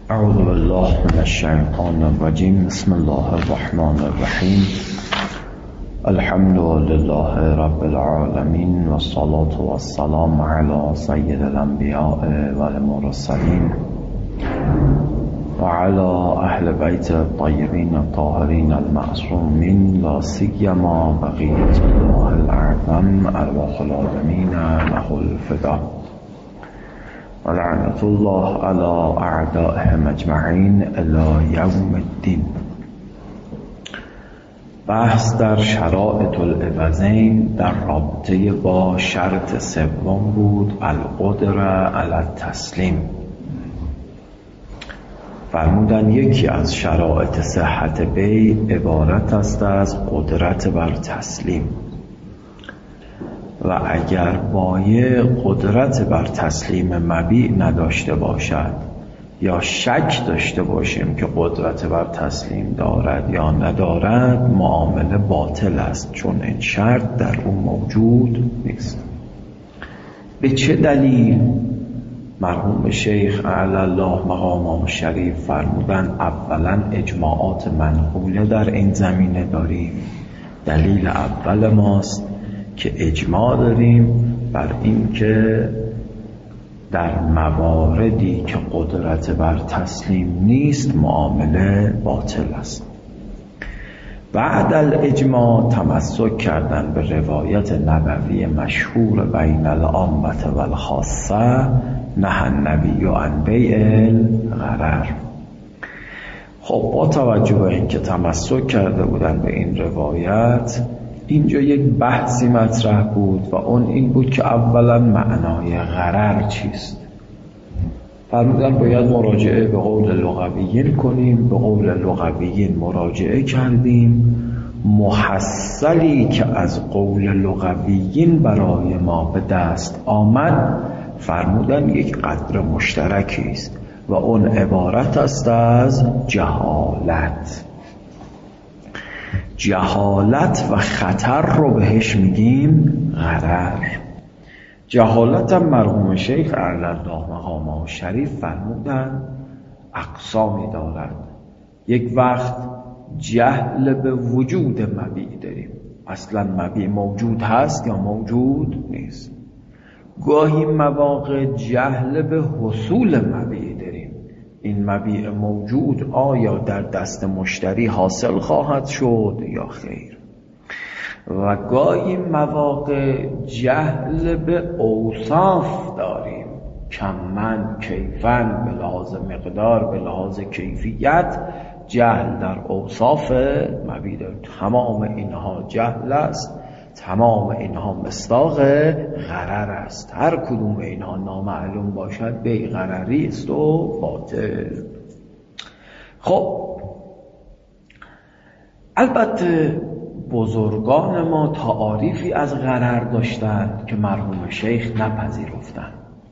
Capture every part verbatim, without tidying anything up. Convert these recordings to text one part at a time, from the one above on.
اعوذ بالله من الشیطان الرجیم. بسم الله الرحمن الرحیم. الحمد لله رب العالمین والصلاة والسلام علی سید الانبیاء والمرسلین و علی اهل بیت الطیبین الطاهرین المعصومین، لا سیما بقیة الله الاعظم ارواح العالمین له الفدا و لعنة الله علی اعدائهم اجمعین الی یوم الدین. بحث در شرائط العوضین در رابطه با شرط سوم بود، القدره علی التسلیم. فرمودن یکی از شرایط صحت بیع عبارت است از قدرت بر تسلیم و اگر بایع قدرت بر تسلیم مبیع نداشته باشد یا شک داشته باشیم که قدرت بر تسلیم دارد یا ندارد، معامله باطل است، چون این شرط در اون موجود نیست. به چه دلیل؟ مرحوم شیخ اعلی الله مقامه شریف فرمودن اولا اجماعات منقوله در این زمینه داریم. دلیل اول ماست که اجماع داریم بر این که در مواردی که قدرت بر تسلیم نیست معامله باطل است. بعد الاجماع تمسک کردن به روایت نبوی مشهور بین العامة و الخاصه، نهی النبی عن بیع الغرر. خب با توجه به این که تمسک کرده بودن به این روایت، اینجا یک بحثی مطرح بود و اون این بود که اولا معنای غرر چیست. فرمودن باید مراجعه به قول لغویین کنیم. به قول لغویین مراجعه کردیم. محصلی که از قول لغویین برای ما به دست آمد فرمودن یک قدر مشترکی است و اون عبارت است از جهالت. جهالت و خطر رو بهش میگیم غرر. جهالت هم مرحوم شیخ اعلی الله مقامه شریف فرمودن اقسامی دارد. یک وقت جهل به وجود مبیع داریم، اصلا مبیع موجود هست یا موجود نیست. گاهی مواقع جهل به حصول مبیع داریم، این مبیع موجود آیا در دست مشتری حاصل خواهد شد یا خیر. و گاهی مواقع جهل به اوصاف داریم، کمن کیفن، به لحاظ مقدار، به لحاظ کیفیت جهل در اوصاف مبیع داریم. تمام اینها جهل است، تمام اینها مصداق غرر است. هر کدوم اینها نامعلوم باشد بیع غرری است و باطل. خب البته بزرگان ما تعاریفی از غرر داشتند که مرحوم شیخ نپذیرفتند.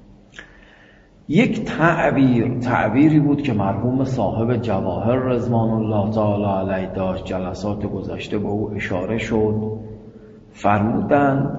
یک تعبیر تعبیری بود که مرحوم صاحب جواهر رضوان الله تعالی علیه داشت، جلسات گذشته به او اشاره شد. فرمودند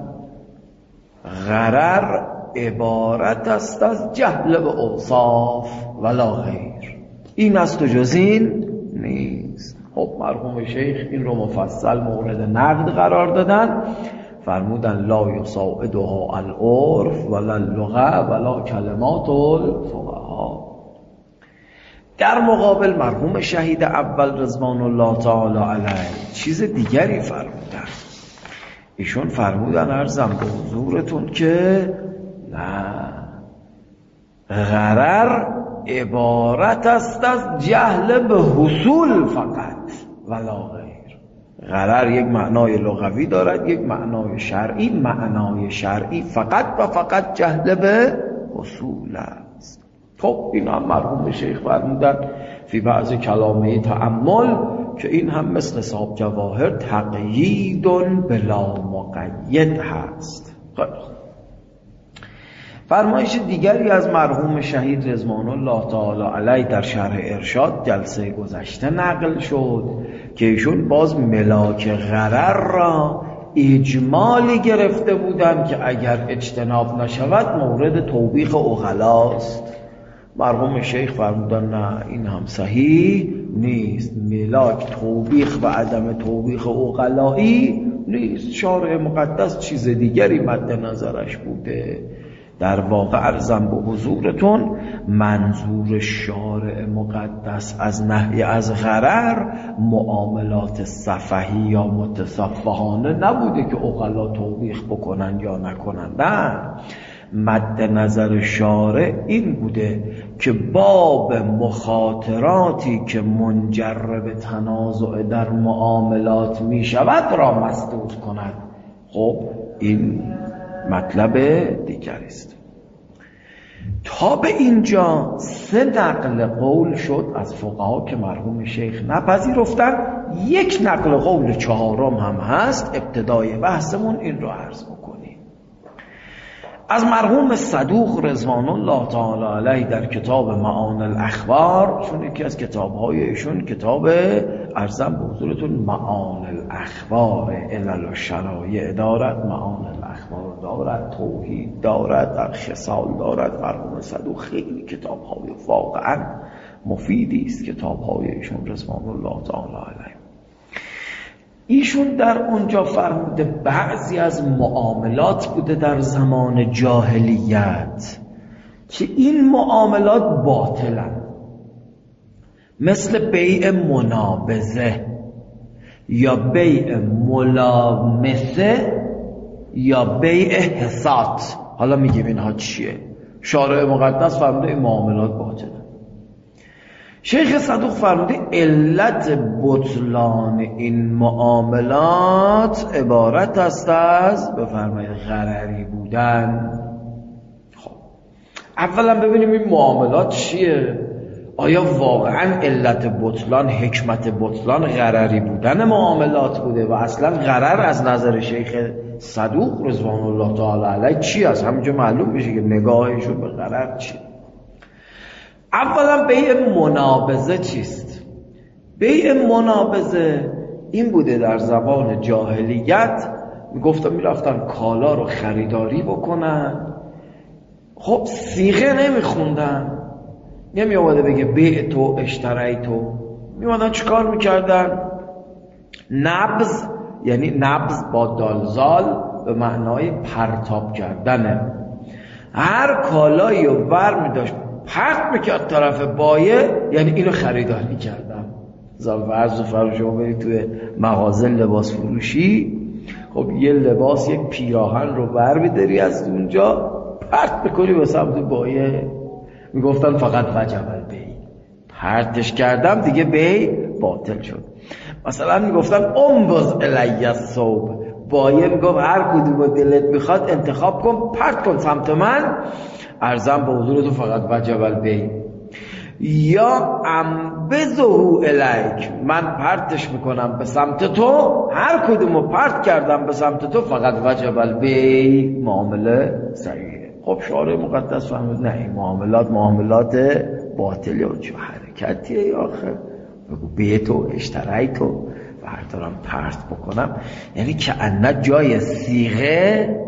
غرر عبارت است از جهل به اوصاف ولا غیر، این است و جز این نیست. خب مرحوم شیخ این رو مفصل مورد نقد قرار دادن. فرمودن لا یساعدها العرف ولا اللغه ولا کلمات الفقها. در مقابل مرحوم شهید اول رضوان الله تعالی علیه چیز دیگری فرمودن. ایشون فرمودن عرضم به حضورتون که نه، غرر عبارت است از جهل به حصول فقط ولا غیر. غرر یک معنای لغوی دارد، یک معنای شرعی. معنای شرعی فقط و فقط جهل به حصول است. خب این هم مرحوم شیخ فرمودن فی بعض کلامه تأمل که این هم مثل صاحب جواهر تقیید بلا مقید هست. خب فرمایش دیگری از مرحوم شهید رضوان الله تعالی علیه در شرح ارشاد جلسه گذشته نقل شد که ایشون باز ملاک غرر را اجمالی گرفته بودند که اگر اجتناب نشود مورد توبیخ عقلاست. مرحوم شیخ فرمودن نه این هم صحیح نیست، ملاک توبیخ و عدم توبیخ عقلایی نیست، شارع مقدس چیز دیگری مد نظرش بوده. در واقع عرضم به حضورتون منظور شارع مقدس از نهی از غرر معاملات سفهی یا متصفحانه نبوده که عقلا توبیخ بکنن یا نکنن، نه، مد نظر شارع این بوده که باب مخاطراتی که منجر به تنازع در معاملات می شود را مسدود کند. خب این مطلب دیگری است. تا به اینجا سه نقل قول شد از فقها که مرحوم شیخ نپذیرفتن. یک نقل قول چهارم هم هست، ابتدای بحثمون این رو عرض بکنیم. از مرحوم صدوق رضوان الله تعالی علیه در کتاب معانی الاخبار، چون یکی از کتاب‌های ایشون کتاب ارزم به حضورتون معانی الاخبار، علل و شرایع دارد، معانی الاخبار دارد، توحید دارد، در خصال دارد. مرحوم صدوق خیلی کتاب‌های واقعا مفیدی است کتاب‌های ایشون رضوان الله تعالی علیه. ایشون در اونجا فرموده بعضی از معاملات بوده در زمان جاهلیت که این معاملات باطلن، مثل بیع منابذه یا بیع ملامسه یا بیع حسات. حالا میگیم اینها چیه؟ شارع مقدس فرموده این معاملات باطلن. شیخ صدوق فرموده علت بطلان این معاملات عبارت است از بفرمایید غرری بودن. خب اولا ببینیم این معاملات چیه؟ آیا واقعا علت بطلان، حکمت بطلان غرری بودن معاملات بوده و اصلا غرر از نظر شیخ صدوق رضوان الله تعالی علیه چی است؟ همینجا معلوم میشه که نگاهشون به غرر چیه. اولا بیع منابذه چیست؟ بیع منابذه این بوده در زبان جاهلیت میگفتن میرفتن کالا رو خریداری بکنن، خب صیغه نمیخوندن، نمی آمده بگه بیع تو اشتری تو، می آمدن چیکار میکردن؟ نبض، یعنی نبض با دالزال به معنای پرتاب کردنه، هر کالایی رو ور میداشت پرت میکرد طرف بایه، یعنی اینو خریداری کردم. فرض و فرض شما برید توی مغازه لباس فروشی، خب یه لباس یک پیراهن رو ور میداری از اونجا پرت میکنی به سمت بایه، میگفتن فقط وجب البیع، پرتش کردم دیگه بیع باطل شد. مثلا میگفتن انبذ الی الثوب، بایه میگفت هر کدوم دلت میخواد انتخاب کن، پرت کن سمت من، ارزم به حضورتون فقط وجب البیع. یا انبذه الیک، من پرتش میکنم به سمت تو، هر کدومو پرت کردم به سمت تو فقط وجب البیع، معامله صحیحه. خب شارع مقدس فهمید نه این معاملات معاملات باطله و چه حرکتیه آخه، بگو بیتو اشتریتو و هر طرم پرت بکنم، یعنی که انه جای صیغه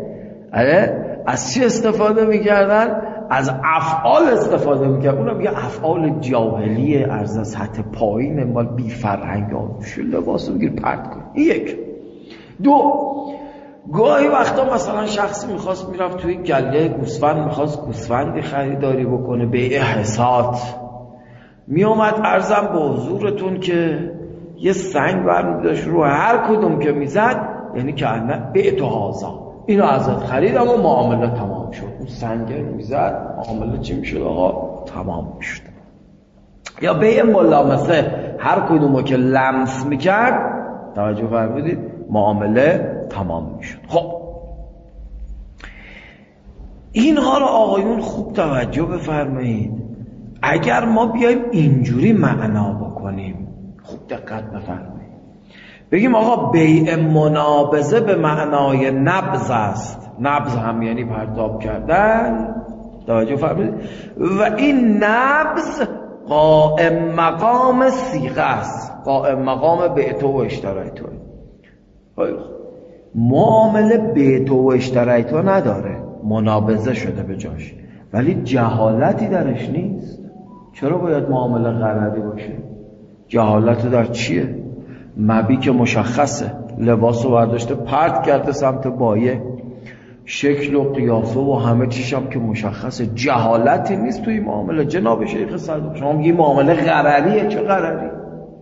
از چی استفاده میکردن؟ از افعال استفاده میکرد، اونم یه افعال جاهلیه از سطح پایین مال بی فرهنگ ها، شو لباسو بگیر پرت کن. این یک. دو، گاهی وقتا مثلا شخصی میخواست میرفت توی گله گوسفند، میخواست گوسفندی خریداری بکنه بیع حسات، میومد ارزم به حضورتون که یه سنگ برمیداشت رو هر کدوم که میزد، یعنی که انه بیع تو هازا، اینو ازت خریدم و معامله تمام شد. اون سنگ میزد معامله چی میشد آقا؟ تمام میشد. یا بیع ملامسه، هر کدومو که لمس میکرد، توجه فرمودید، معامله تمام میشد. خب اینها رو آقایون خوب توجه بفرمایید. اگر ما بیایم اینجوری معنا بکنیم، خوب دقت بفرمایید، بگیم آقا بیع منابذه به معنای نبض است، نبض هم یعنی پرتاب کردن، توجه فرمایید، و این نبض قائم مقام صیغه است، قائم مقام بیع تو و اشتری تو. معامله بیع تو و اشتری تو نداره، منابذه شده به جاش، ولی جهالتی درش نیست. چرا باید معامله غرری باشه؟ جهالت در چیه؟ مبی که مشخصه، لباس رو برداشته پرت کرده سمت بایه، شکل و قیافه و همه چیش هم که مشخصه، جهالتی نیست توی معامله. جناب شیخ صدوق شما میگی معامله غرریه، چه غرری؟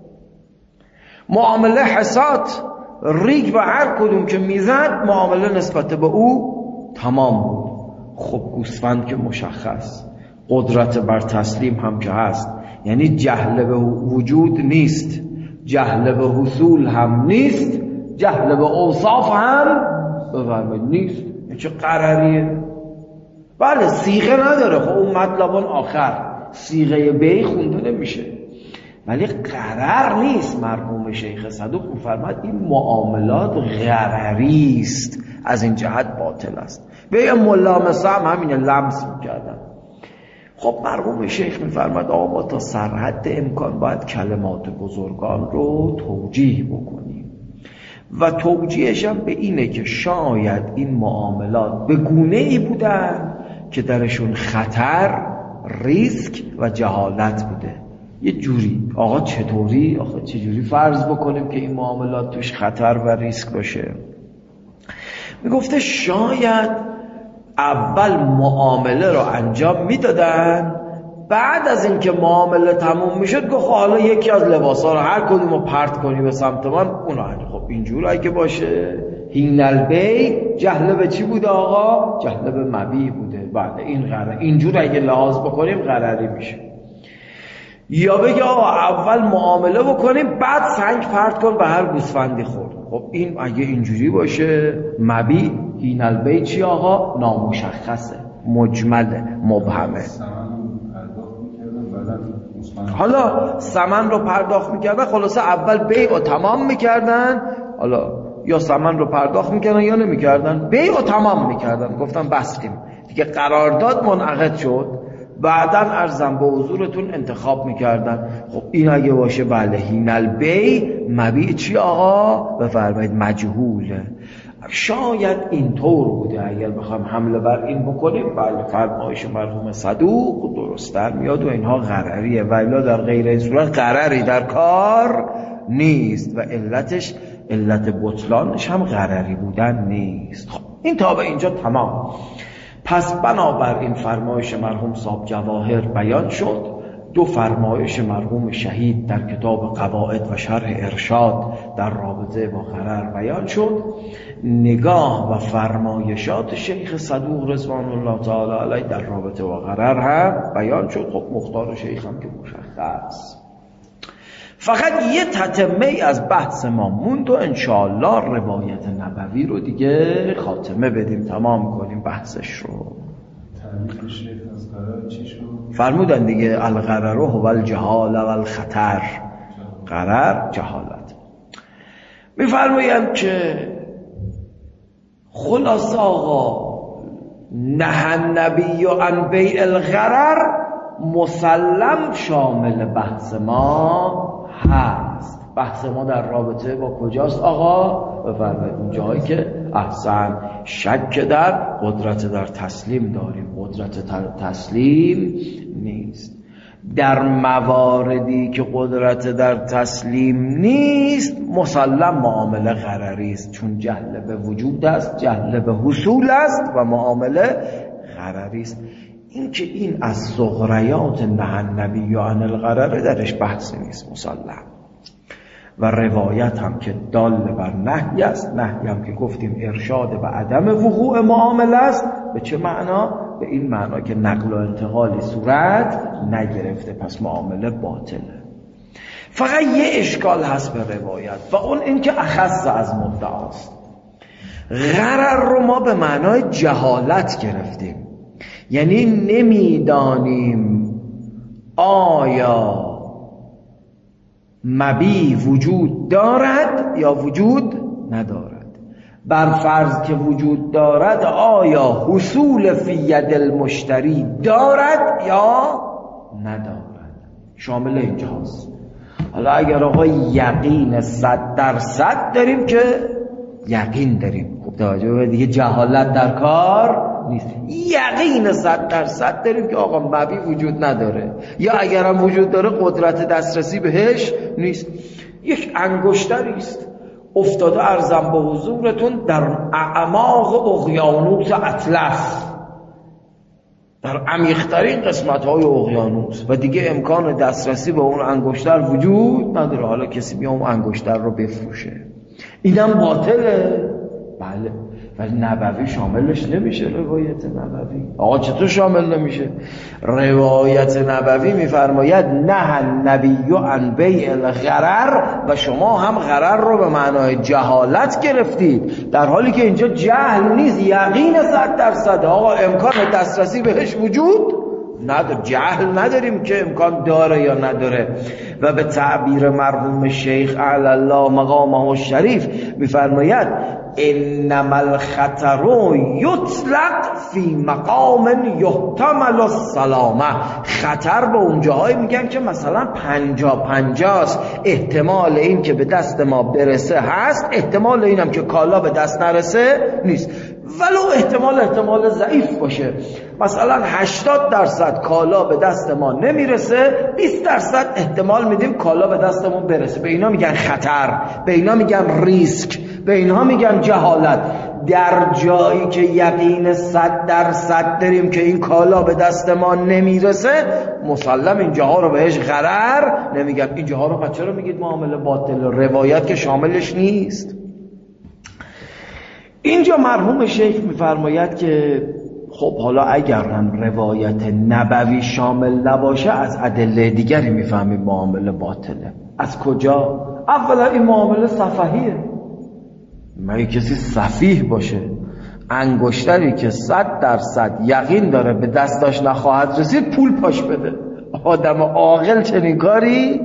معامله حسات، ریگ و هر کدوم که میزد معامله نسبت به او تمام بود. خب گوسفند که مشخص، قدرت بر تسلیم هم که هست، یعنی جهل به وجود نیست، جهل به حصول هم نیست، جهل به اوصاف هم بفرمایید نیست. چه قرریه؟ بله صیغه نداره، خب اون مطلبان آخر صیغه بی خونده نمیشه، ولی قرار نیست. مرحوم شیخ صدوق میفرماد این معاملات غرری است، از این جهت باطل است. به ملامسه هم همین لمس میکردن. خب مرحوم شیخ میفرماد آقا ما تا سرحد امکان باید کلمات بزرگان رو توجیه بکنیم و توجیهش هم به اینه که شاید این معاملات به گونه ای بودن که درشون خطر، ریسک و جهالت بوده. یه جوری آقا چطوری؟ آقا چجوری فرض بکنیم که این معاملات توش خطر و ریسک باشه؟ میگفته شاید اول معامله رو انجام میدادن، بعد از اینکه معامله تموم میشد گفت حالا یکی از لباسا رو هر کدوم رو پرت کنی به سمت من اونو انجام. خب اینجور اگه باشه هین البی جهل به چی بوده آقا؟ جهل به مبی بوده. بعد این غرر، اینجور اگه لحاظ بکنیم غرری میشه. یا بگه آقا اول معامله بکنیم بعد سنگ پرت کن به هر گوسفندی خورد. خب این اگه اینجوری باشه مبی هین البی چی آقا؟ نامشخصه، مجمله، مبهمه. حالا ثمن رو پرداخت میکردن، خلاصه اول بیع رو تمام میکردن، حالا یا ثمن رو پرداخت میکردن یا نمیکردن، بیع رو تمام میکردن، گفتن بستیم دیگه، قرارداد منعقد شد، بعدن ارزم به حضورتون انتخاب میکردن. خب این اگه باشه بله هین البی مبیع چی آقا؟ بفرمایید مجهوله. شاید اینطور بوده اگر بخوام حمله بر این بکنیم، بله فرمایش مرحوم صدوق درست در میاد و اینها غرریه، ولی در غیر این صورت غرری در کار نیست و علتش، علت بطلانش هم غرری بودن نیست. خب این تا به اینجا تمام. پس بنابراین فرمایش مرحوم صاحب جواهر بیان شد، دو فرمایش مرحوم شهید در کتاب قواعد و شرح ارشاد در رابطه با غرر بیان شد، نگاه و فرمایشات شیخ صدوق رضوان الله تعالی علیه در رابطه با غرر هم بیان شد. خب مختار شیخ هم که مشخص. فقط یه تتمه از بحث ما موند و انشاءالله روایت نبوی رو دیگه خاتمه بدیم، تمام کنیم بحثش رو. تعریف شیخ از غرر چی شد؟ فرمودن دیگه الغرر هو الجهال و الخطر، غرر جهالت. میفرمایند که خلاص آقا نه النبی عن بیع الغرر مسلم شامل بحث ما هست. بحث ما در رابطه با کجاست آقا؟ بفرمایید اون جایی که احسن شک در قدرت در تسلیم داریم، قدرت تسلیم نیست. در مواردی که قدرت در تسلیم نیست مسلم معامله غرری است، چون جهل به وجود است، جهل به حصول است و معامله غرری است. این که این از صغریات نه النبی عن الغرر درش بحثی نیست، مسلم. و روایت هم که دال بر نهی است، نهی هم که گفتیم ارشاد به عدم وقوع معامله است. به چه معنا؟ به این معنا که نقل و انتقالی صورت نگرفته، پس معامله باطله. فقط یه اشکال هست به روایت و اون این که اخص از مدعاست. غرر رو ما به معنای جهالت گرفتیم، یعنی نمیدانیم آیا مبی وجود دارد یا وجود ندارد. بر فرض که وجود دارد آیا حصول فی ید المشتری دارد یا ندارد، شامل اینجاست. حالا اگر آقا یقین صد درصد داریم که یقین داریم، خب توجه به دیگه جهالت در کار نیست. یقین صد درصد داریم که آقا مبی وجود نداره، یا اگرم وجود داره قدرت دسترسی بهش نیست. یک انگشتری است افتاده ارزم به حضورتون در اعماق اقیانوس اطلس، در عمیق‌ترین قسمت‌های اقیانوس، و دیگه امکان دسترسی به اون انگشتر وجود نداره. حالا کسی بیا اون انگشتر رو بفروشه، اینم باطله. بله، ولی نبوی شاملش نمیشه. روایت نبوی آقا چطور شامل نمیشه؟ روایت نبوی میفرماید نه النبی عن بیع الغرر، و شما هم غرر رو به معنای جهالت گرفتید، در حالی که اینجا جهل نیست، یقین صد درصد. آقا امکان دسترسی بهش وجود نداره، جهل نداریم که امکان داره یا نداره. و به تعبیر مرحوم شیخ اعلی الله مقامه الشریف میفرماید انما الخطر یطلق فی مقام یحتمل السلامه. خطر به اونجاهایی میگن که مثلا پنجا پنجاست، احتمال این که به دست ما برسه هست، احتمال اینم که کالا به دست نرسه نیست، ولو احتمال احتمال ضعیف باشه. مثلا هشتاد درصد کالا به دست ما نمیرسه، بیست درصد احتمال میدیم کالا به دستمون برسه. به اینا میگن خطر، به اینا میگن ریسک، به اینها میگن جهالت. در جایی که یقین صد درصد داریم که این کالا به دست ما نمیرسه، مسلم اینجاها رو بهش غرر نمیگن. اینجاها رو چرا میگید معامله باطل؟ روایت که شاملش نیست. اینجا مرحوم شیخ میفرماید که خب حالا اگر هم روایت نبوی شامل نباشه، از ادله دیگری میفهمیم معامله باطله. از کجا؟ اولا این معامله سفهیه. مگه کسی سفیه باشه انگشتری که صد درصد یقین داره به دستاش نخواهد رسید پول پاش بده؟ آدم عاقل چنین کاری؟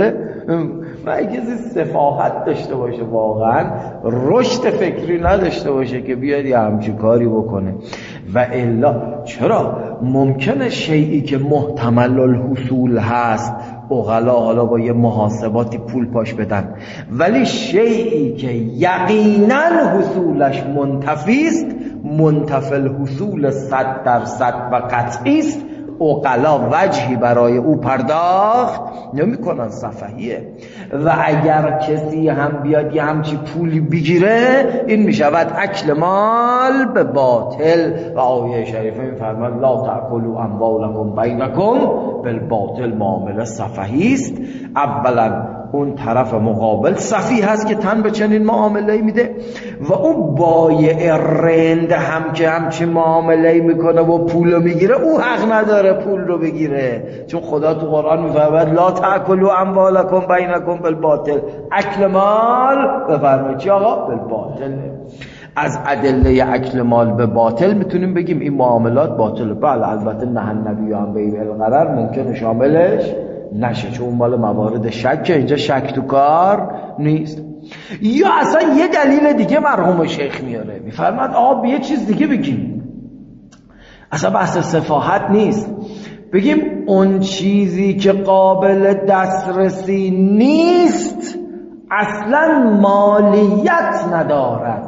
مگه کسی سفاهت داشته باشه، واقعا رشد فکری نداشته باشه که بیاد یه همچین کاری بکنه. و الا چرا ممکنه شیئی که محتمل الحصول هست عقلا حالا با یه محاسباتی پول پاش بدن، ولی شیئی که یقینا حصولش منتفی است، منتفی الحصول صد درصد و قطعی است، عقلا وجهی برای او پرداخت نمی کنن، سفهیه. و اگر کسی هم بیاد یه همچی پولی بگیره، این می شود اکل مال به باطل. و آیه شریفه می فرماید لا تأکلوا اموالکم بینکم بالباطل. معامله سفهی است. اولا اون طرف مقابل سفیه هست که تن به چنین معامله میده، و اون بایع رند هم که همچین معامله میکنه و پول میگیره، او حق نداره پول رو بگیره، چون خدا تو قرآن میفرماید لا تأکلوا اموالکم بینکم بالباطل. اکل مال بفرمایید چی آقا؟ بالباطل. از ادله اکل مال به باطل میتونیم بگیم این معاملات باطله. بله البته نه النبی عن بیع الغرر ممکنه شاملش نشه، چون مال موارد شک، اینجا شک تو کار نیست. یا اصلا یه دلیل دیگه مرحوم شیخ میاره، میفرماد آقا یه چیز دیگه بگیم، اصلا بحث سفاهت نیست، بگیم اون چیزی که قابل دسترسی نیست اصلا مالیت ندارد.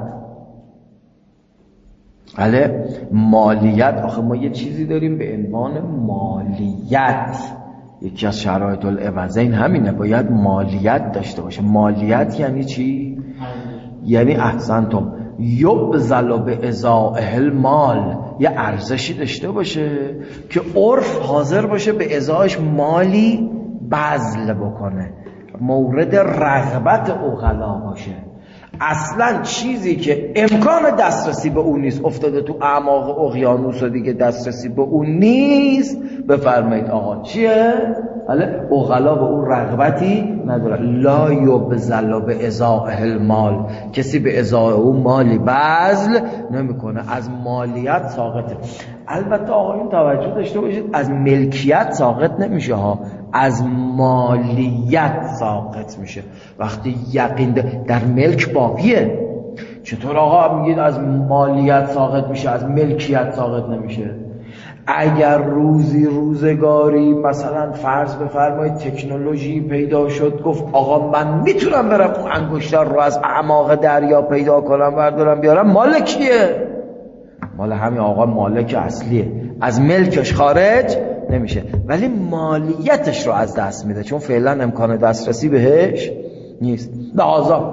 بله مالیت، آخه ما یه چیزی داریم به عنوان مالیت، یکی از شرایط العوضین همینه، باید مالیت داشته باشه. مالیت یعنی چی؟ یعنی احسنتم یبذل به ازائه المال، یه ارزشی داشته باشه که عرف حاضر باشه به ازایش مالی بذل بکنه، مورد رغبت عقلا باشه. اصلا چیزی که امکان دسترسی به اون نیست، افتاده تو اعماق اقیانوس و دیگه دسترسی به اون نیست، بفرمایید آقا چیه؟ بله عقلا به اون رغبتی نداره. لا یبذل به ازائه المال، کسی به ازای اون مالی بذل نمیکنه، از مالیت ساقطه. البته آقایون توجه داشته باشید، از ملکیت ساقط نمیشه ها، از مالیت ساقط میشه. وقتی یقین در ملک باقیه. چطور آقا میگید از مالیت ساقط میشه از ملکیت ساقط نمیشه؟ اگر روزی روزگاری مثلا فرض بفرمایید تکنولوژی پیدا شد، گفت آقا من میتونم برم اون انگشتر رو از اعماق دریا پیدا کنم بردارم بیارم، مال کیه؟ مال همین آقا مالک اصلیه، از ملکش خارج نمیشه، ولی مالیتش رو از دست میده چون فعلا امکان دسترسی بهش نیست. لحاظا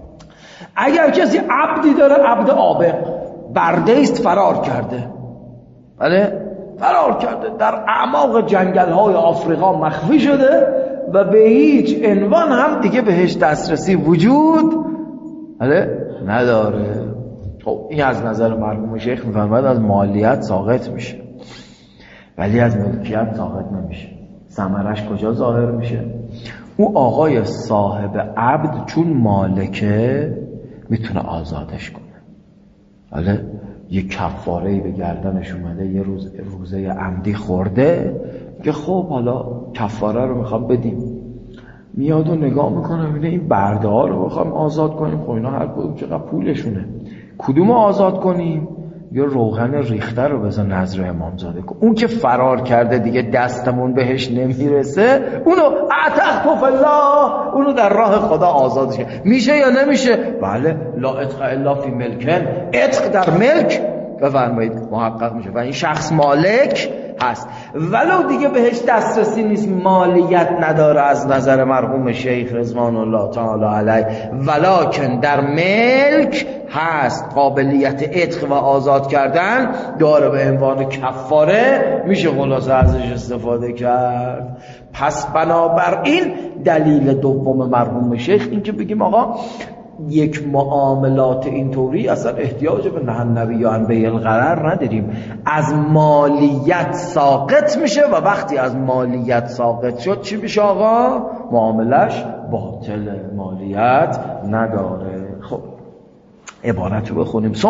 اگر کسی عبدی داره، عبد عابق برده است، فرار کرده، بله فرار کرده، در اعماق جنگل های آفریقا مخفی شده و به هیچ عنوان هم دیگه بهش دسترسی وجود بله نداره. خب این از نظر مرحوم شیخ میفرماید از مالیت ساقط میشه، ولی از ملکیت ساقط نمیشه. ثمرش کجا ظاهر میشه؟ او آقای صاحب عبد چون مالکه میتونه آزادش کنه. بله یه کفاره‌ای به گردنش اومده، یه روز روزه عمدی خورده که خب حالا کفاره رو میخوام بدیم، میاد و نگاه میکنه میبینه این برده ها رو بخوام آزاد کنیم، خب اینا هر کدوم چقدر پولشونه، کدوم آزاد کنیم؟ یا روغن ریخته رو بذار نظر امامزاده کن، اون که فرار کرده دیگه دستمون بهش نمیرسه، اونو اعتقت الله، اونو در راه خدا آزادش کنه. میشه یا نمیشه؟ بله لا عتق الا فی ملکن، عتق در ملک بفرمایید محقق میشه و این شخص مالک هست، ولو دیگه بهش دسترسی نیست، مالیت نداره از نظر مرحوم شیخ رضوان الله تعالی علیه، ولکن در ملک هست، قابلیت عتق و آزاد کردن داره، به عنوان کفاره میشه خلاصه ازش استفاده کرد. پس بنابراین دلیل دوم مرحوم شیخ این که بگیم آقا یک معاملات اینطوری اصلا احتیاج به نهی النبی عن بیع الغرر نداریم، از مالیت ساقط میشه و وقتی از مالیت ساقط شد چی میشه آقا؟ معاملش باطل، مالیت نداره. خب عبارت رو بخونیم. ثم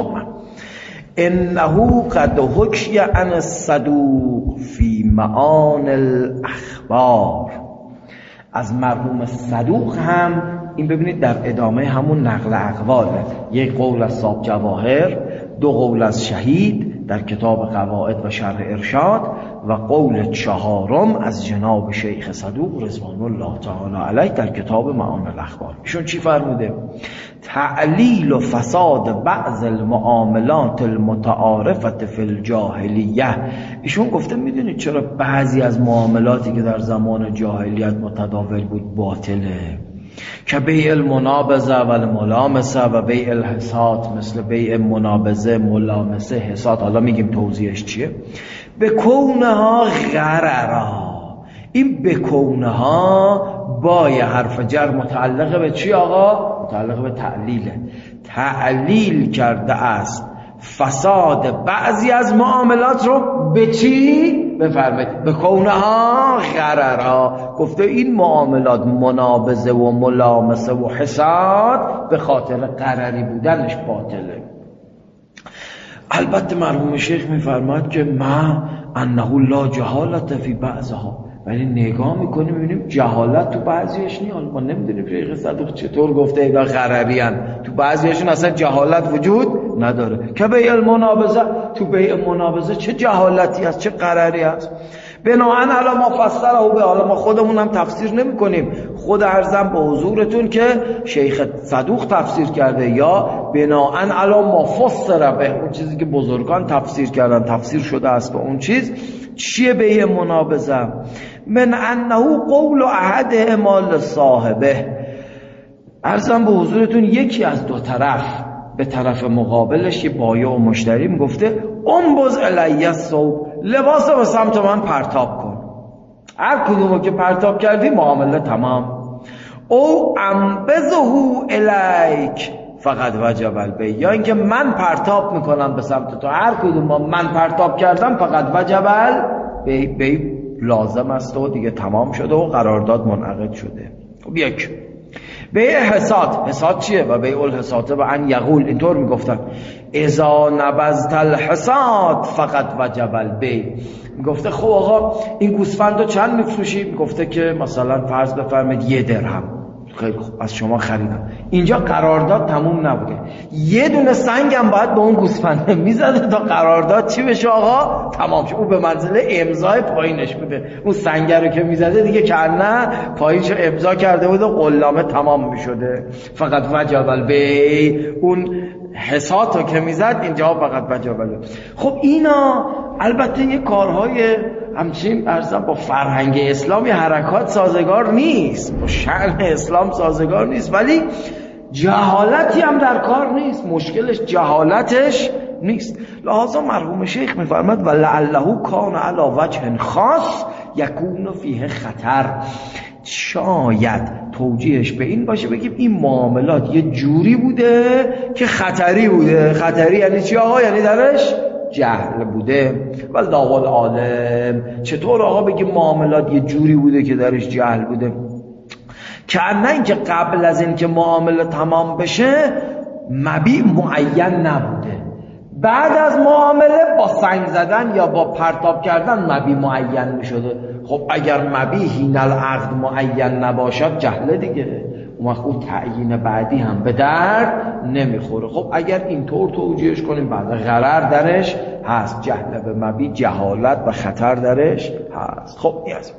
انه قد حکی عن الصدوق فی معان الاخبار، از مرحوم صدوق هم این ببینید در ادامه همون نقل اقواله، یک قول از صاحب جواهر، دو قول از شهید در کتاب قواعد و شرح ارشاد و قول چهارم از جناب شیخ صدوق رضوان الله تعالی علیه در کتاب معانی الاخبار. ایشون چی فرموده؟ تعلیل و فساد بعض المعاملات المتعارفت فی الجاهلیه. ایشون گفته میدونید چرا بعضی از معاملاتی که در زمان جاهلیت متداول بود باطله؟ که بیع المنابضه و الملامسه و بیع الحسات، مثل بیع منابضه، ملامسه، حسات، حالا میگیم توضیحش چیه. به کونها غررا، این به کونها با یه حرف جر متعلق به چی آقا؟ متعلق به تعلیله. تعلیل کرده است فساد بعضی از معاملات رو به چی؟ بفرمایید به کونها غررها. گفته این معاملات منابضه و ملامسه و حساد به خاطر غرری بودنش باطله. البته مرحوم شیخ میفرماد که ما انه لا جهالت فی بعضها، ولی نگاه میکنیم میبینیم جهالت تو بعضیش نیست. ما نمیدونیم شیخ صدوق چطور گفته اینا غرری ان، تو بعضیشون اصلا جهالت وجود نداره. که بیع المنابضه، تو بیع منابضه چه جهالتی هست، چه غرری هست. بناهن علی ما فسره به، حالا ما خودمون هم تفسیر نمی کنیم، خود عرضم به حضورتون که شیخ صدوق تفسیر کرده، یا بناهن علی ما فسره به، اون چیزی که بزرگان تفسیر کردن تفسیر شده است به اون چیز. چیه بیع منابضه؟ من انه قول احد امال صاحبه. عرضم به حضورتون یکی از دو طرف، به طرف مقابلش یه بایع و مشتری میگفته انبذ الی الثوب، لباس به سمت من پرتاب کن، هر کدومو که پرتاب کردی معامله تمام. او انبذه الیک فقط وجب البیع، یا اینکه من پرتاب میکنم به سمت تو، هر کدوم من پرتاب کردم فقط وجب البیع، لازم است و دیگه تمام شده و قرارداد منعقد شده. خب یک بیع حساد. حساد چیه؟ و بیع الحساد و ان یقول، اینطور میگفتن اذا نبذت الحساد فقط وجب البیع. میگفته خب آقا این گوسفندو چند میفروشی؟ میگفته که مثلا فرض بفرمایید یه درهم. خیلی خوب از شما خریدم. اینجا قرارداد تموم نبوده، یه دونه سنگم باید به اون گوسفند میزده تا قرارداد چی بشه آقا؟ تمام شه. او به منزله امضای پایینش بوده، اون سنگ رو که میزده دیگه کنه پایینش امضا کرده بود و قلامه تمام میشده. فقط وجب البیع، اون حساتو که میزد اینجا فقط بجا بجا. خب اینا البته یه کارهای همچین ارزم با فرهنگ اسلامی حرکات سازگار نیست، با شأن اسلام سازگار نیست، ولی جهالتی هم در کار نیست، مشکلش جهالتش نیست. لحاظا مرحوم شیخ میفرماد و لعله کان علی وجه خاص یکون فیه خطر. شاید توجیهش به این باشه بگیم این معاملات یه جوری بوده که خطری بوده. خطری یعنی چی آقا؟ یعنی درش جهل بوده. والله العالم چطور آقا بگیم معاملات یه جوری بوده که درش جهل بوده؟ که نه اینکه قبل از این که معامله تمام بشه مبیع معین نبوده، بعد از معامله با سنگ زدن یا با پرتاب کردن مبیع معین می شده. خب اگر مبیع حین العقد معین نباشد جهله دیگه، اون وقت اون تعیین بعدی هم به درد نمیخوره. خب اگر اینطور توجیهش کنیم بعد غرر درش هست، جهل به مبیع جهالت و خطر درش هست. خب نیاز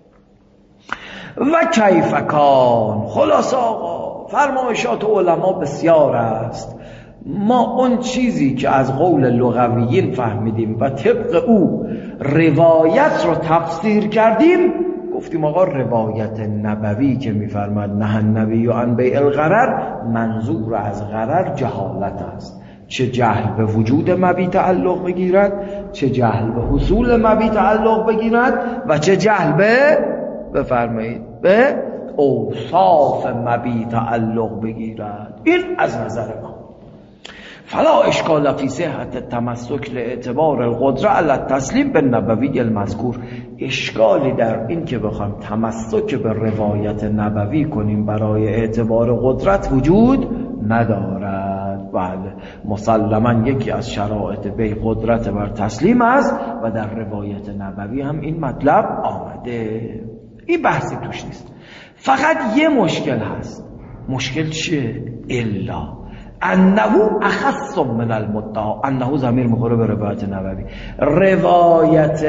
و کیف کان. خلاص آقا فرمایشات علما بسیار است. ما اون چیزی که از قول لغویین فهمیدیم و طبق او روایت رو تفسیر کردیم، گفتیم آقا روایت نبوی که میفرماد نه النبی عن بیع الغرر، منظور از غرر جهالت است. چه جهل به وجود مبیع تعلق بگیرد، چه جهل به حصول مبیع تعلق بگیرد و چه جهل به بفرمایید به اوصاف مبیع تعلق بگیرد. این از نظر ما فلا اشکال فی صحت التمسک لاعتبار القدره علی التسلیم بالنبوی المذکور. اشکالی در این که بخوایم تمسک به روایت نبوی کنیم برای اعتبار قدرت وجود ندارد. بله مسلما یکی از شرایط بیع قدرت بر تسلیم است و در روایت نبوی هم این مطلب آمده. این بحثی توش نیست. فقط یه مشکل هست. مشکل چیه؟ الا انه اخص من المدعا. انه ضمیر میخوره به روایت نبوی. روایت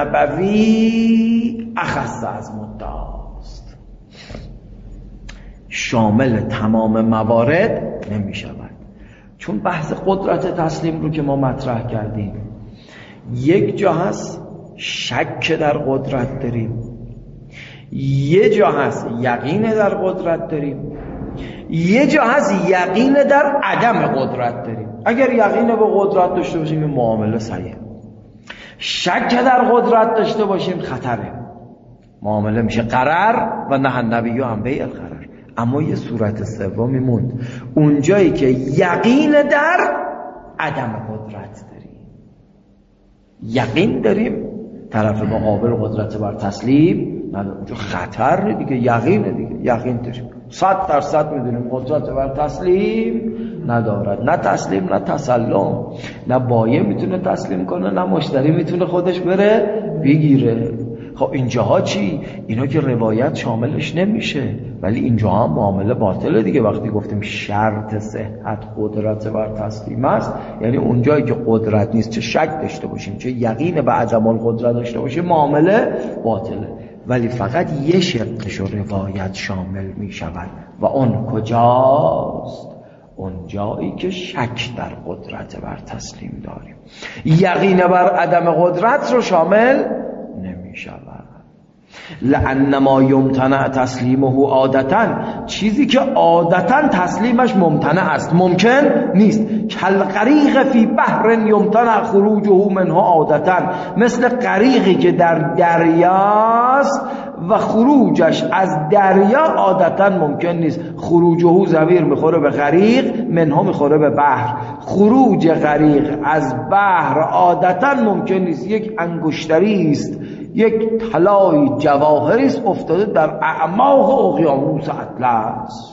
نبوی اخص از مدعاست، شامل تمام موارد نمی شود. چون بحث قدرت تسلیم رو که ما مطرح کردیم، یک جا هست شک در قدرت داریم، یه جا هست یقین در قدرت داریم، یه جا هست یقین در عدم قدرت داریم. اگر یقین به قدرت داشته باشیم این معامله صحیح، شک در قدرت داشته باشیم خطره، معامله میشه غرر و نه النبی عن بیع الغرر. اما یه صورت سومی موند، اونجایی که یقین در عدم قدرت داریم، یقین داریم طرف مقابل قدرت بر تسلیم نداره، اونجا خطر دیگه، یقین دیگه، یقین داریم صد درصد میدونیم قدرت بر تسلیم ندارد، نه تسلیم نه تسلم، نه بایع میتونه تسلیم کنه نه مشتری میتونه خودش بره بگیره. خب اینجاها چی؟ اینا که روایت شاملش نمیشه، ولی اینجا هم معامله باطله دیگه. وقتی گفتیم شرط صحت قدرت بر تسلیم است، یعنی اونجایی که قدرت نیست، چه شک داشته باشیم چه یقین به عدم القدرت داشته باشیم، معامله باطله. ولی فقط یه شرطش روایت شامل می شود و اون کجاست؟ اون جایی که شک در قدرت بر تسلیم داریم، یقین بر عدم قدرت رو شامل نمی شود. لأن ما یمتنع تسلیمه عادتاً، چیزی که عادتاً تسلیمش ممتنع است ممکن نیست. کالغریق فی بحر یمتنع خروجه منه عادتاً، مثل غریقی که در دریاست و خروجش از دریا عادتاً ممکن نیست. خروجه ضمیر میخوره به غریق، منه میخوره به بحر. خروج غریق از بحر عادتاً ممکن نیست. یک انگشتری است، یک طلای جواهری است افتاده در اعماق اقیانوس اطلس،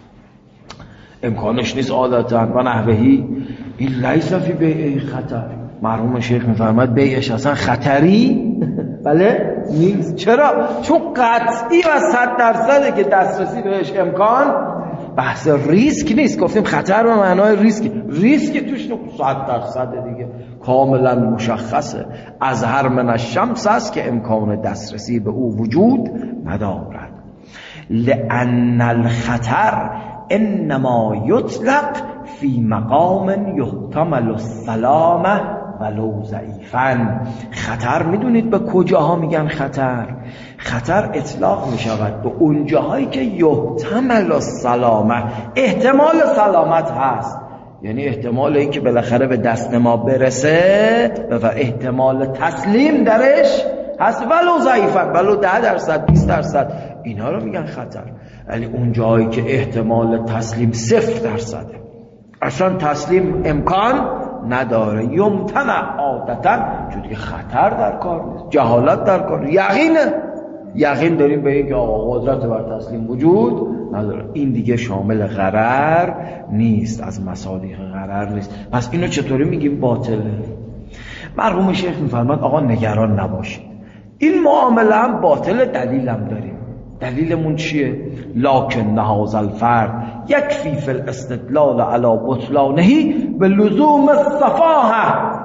امکانش نیست عادتاً و نحوهی. این لیس فی بیع خطر. مرحوم شیخ میفرماد بیعش اصلا خطری بله نیست. چرا؟ چون قطعی و صد درصده که دسترسی بهش امکان، بحث ریسک نیست. گفتیم خطر به معنای ریسک، ریسک توش صد درصده دیگه، کاملا مشخصه. از هر من الشمس است که امکان دسترسی به او وجود ندارد. لأن الخطر انما یطلق فی مقام یحتمل السلامه ولو ضعیفاً. خطر میدونید به کجاها میگن خطر؟ خطر اطلاق میشود به اون جاهایی که یحتمل السلامه، احتمال سلامت هست، یعنی احتمال این که بالاخره به دست ما برسه و احتمال تسلیم درش هست، ولو ضعیفاً، ولو ده درصد بیست درصد، اینا رو میگن خطر. ولی اون جایی که احتمال تسلیم صفر درصده، اصلا تسلیم امکان نداره، یمتنع عادتا، چون که خطر در کار نیست، جهالت در کار، یقینه، یقین داریم به این که آقا قدرت بر تسلیم وجود نداره، این دیگه شامل غرر نیست، از مصادیق غرر نیست. پس اینو چطوری میگیم باطله؟ مرحوم شیخ میفرماد آقا نگران نباشید، این معامله هم باطل، دلیلم داریم. دلیلمون چیه؟ لکن هذا الفرد یکفی فی الاستدلال علی بطلانه به لزوم الصفاحه.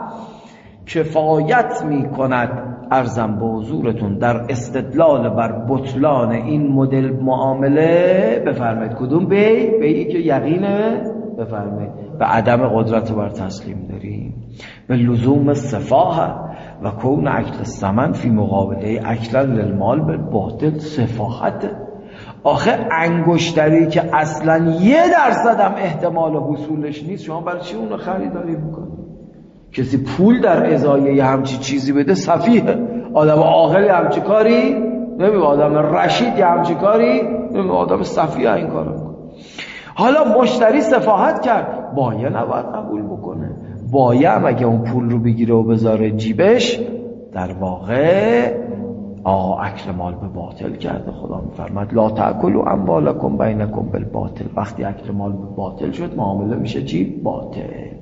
کفایت میکند عرضم به حضورتون در استدلال بر بطلان این مدل معامله. بفرمایید کدوم بی؟ بیی که یقینه، بفرمایید به عدم قدرت بر تسلیم داریم، به لزوم الصفاحه و کون اکل الثمن فی مقابله اکل للمال بالباطل. صفاحت آخه انگشتری که اصلا یه درصد هم احتمال حصولش نیست، شما برای چی اونو خریداری میکنی؟ کسی پول در ازای یه همچی چیزی بده سفیه. آدم عاقل همچی کاری نمی‌کنه، آدم رشید همچی کاری نمی‌کنه، آدم سفیه این کارو میکنه. حالا مشتری سفاهت کرد، بایه نباید قبول بکنه. بایه هم اگه اون پول رو بگیره و بذاره جیبش، در واقع آه اکل مال به باطل کرده. خدا میفرماد لا تاکلوا اموالکم بینکم بالباطل. وقتی اکل مال به باطل شد، معامله میشه چی؟ باطل.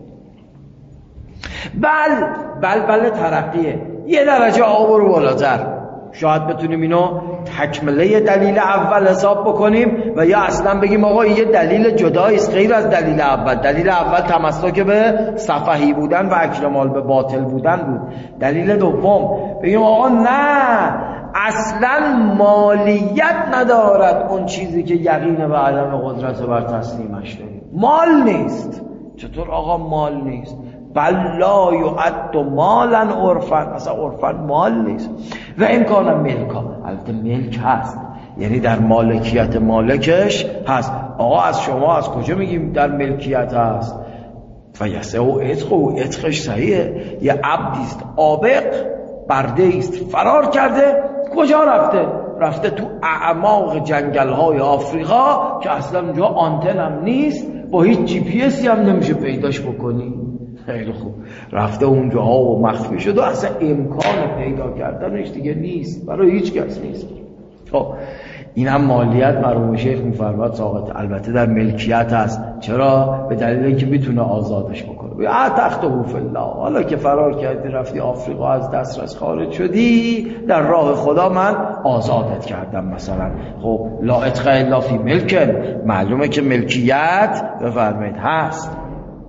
بل بل بل ترقیه، یه درجه آور و بالاتر. شاید بتونیم اینو تکمله دلیل اول حساب بکنیم و یا اصلا بگیم آقا یه دلیل جدایی است غیر از دلیل اول. دلیل اول تمسک به سفهی بودن و اکل مال به باطل بودن بود. دلیل دوم بگیم آقا نه، اصلا مالیت ندارد اون چیزی که یقین و عدم قدرت بر تسلیمش داریم، مال نیست. چطور آقا مال نیست؟ بل لا یعد مالا عرفا، اصلا عرفا مال نیست. و امکان ملکا، البته ملک هست، یعنی در مالکیت مالکش هست. آقا از شما از کجا میگیم در ملکیت هست؟ و یسه و عتق و عتقش صحیحه. یه عبدیست عابق، برده است فرار کرده، کجا رفته؟ رفته تو اعماق جنگل های آفریقا که اصلا اونجا آنتن هم نیست، با هیچ جی پی اسی هم نمیشه پیداش بکنی. خیلی خوب، رفته اونجاها و مخفی شد و اصلا امکان پیدا کردنش دیگه نیست، برای هیچ کس نیست. خب این هم مالیت مرحوم شیخ میفرماد ساقط، البته در ملکیت هست. چرا؟ به دلیل اینکه میتونه آزادش بکنه. اه تخته فی الله، حالا که فرار کردی رفتی آفریقا، از دسترس خارج شدی، در راه خدا من آزادت کردم مثلا. خب لا اتقه الا فی ملکن، معلومه که ملکیت بفرمایید هست.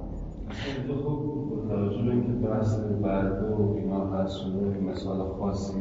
مثال خاصیه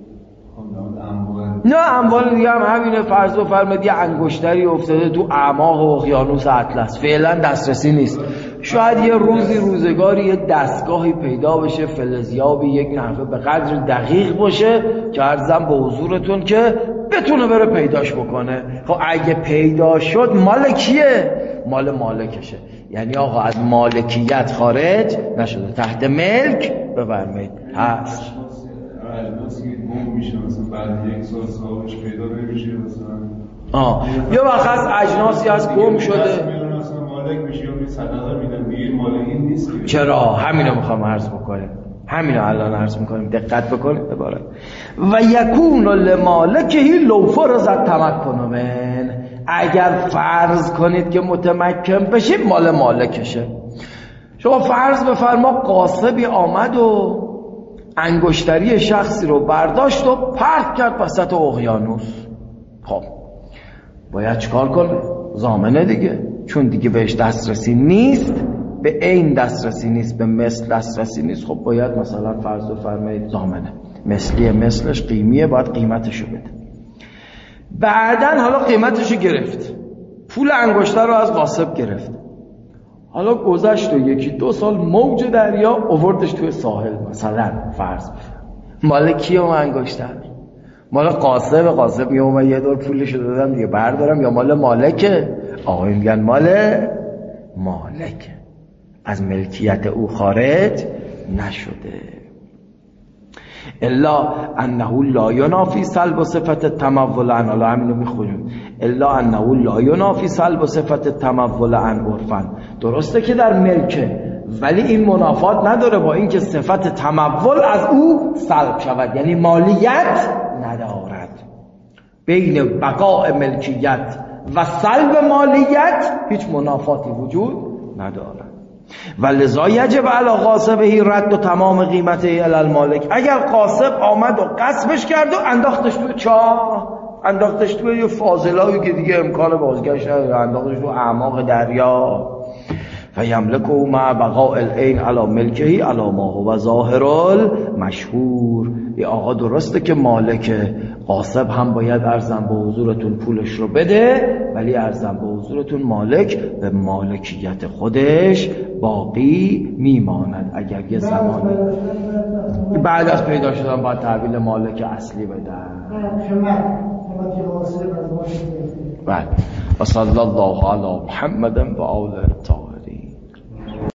نه اموال دیگه هم همینه. فرض بفرمایید یه انگشتری افتاده تو اعماق اقیانوس اطلس، فعلا دسترسی نیست. شاید یه روزی روزگاری یه دستگاهی پیدا بشه، فلزیابی، یک نحوه به قدر دقیق باشه که عرضم به حضورتون که بتونه بره پیداش بکنه. خب اگه پیدا شد مال کیه؟ مال مالکشه. یعنی آقا از مالکیت خارج نشده، تحت ملک بفرمایید هست. اجناسی که گم میشه مثلا بعد یک سال صاحبش پیدا نمیشه مثلا. آه یا وقت از اجناسی از گم شده مثلا مالک میشه یا می صدقه میدن دیگه مالکی نیست. چرا؟ همینو میخوام عرض بکنیم، همینو الان عرض میکنیم، دقت بکنید عبارت و یکون لمالکه لو فرض التمکن من. اگر فرض کنید که متمکن بشید مال مالکشه. شما فرض بفرما قاصبی آمد و انگشتری شخصی رو برداشت و پرت کرد وسط اقیانوس. خب باید چیکار کنه؟ ضامنه دیگه، چون دیگه بهش دسترسی نیست، به این دسترسی نیست، به مثل دسترسی نیست. خب باید مثلا فرض بفرمایید ضامنه، مثلیه مثلش قیمیه، باید قیمتشو بده. بعدن حالا قیمتشو گرفت، پول انگشتر رو از قاصب گرفت، حالا گذشت و یکی دو سال موج دریا آوردش توی ساحل، مثلا فرض مال کیو انگشتر؟ مال قاسم. قاسم میگه من یه دور پولشو دادم دیگه بردارم، یا مال مالکه؟ آقای میگن مال مالک، از ملکیت او خارج نشده. الا انه لا ینافی سلب صفت تمول عن، حالا همینو میخونیم، الا انه لا ینافی سلب صفت تمول عن عرفا. درسته که در ملکه، ولی این منافات نداره با اینکه صفت تمول از او سلب شود، یعنی مالیت ندارد. بین بقاء ملکیت و سلب مالیت هیچ منافاتی وجود ندارد. ولذا یجب علی غاصبه رد و تمام قیمته الی المالک. اگر غاصب آمد و غصبش کرد و انداختش تو چاه، انداختش تو یه فاضلایی که دیگه امکان بازگشت نداره، انداختش تو اعماق دریا، و یملکه مع بقاء العین علی ملکه علی ما هو ظاهر المشهور. ای آقا درسته که مالک، غاصب هم باید ارزم به حضورتون پولش رو بده، ولی ارزم به حضورتون مالک به مالکیت خودش باقی میماند. اگر یه زمانی بعد از پیدا شدن باید تحویل مالک اصلی بدن. بله. و صلی الله علی محمد و آله الطاهرین.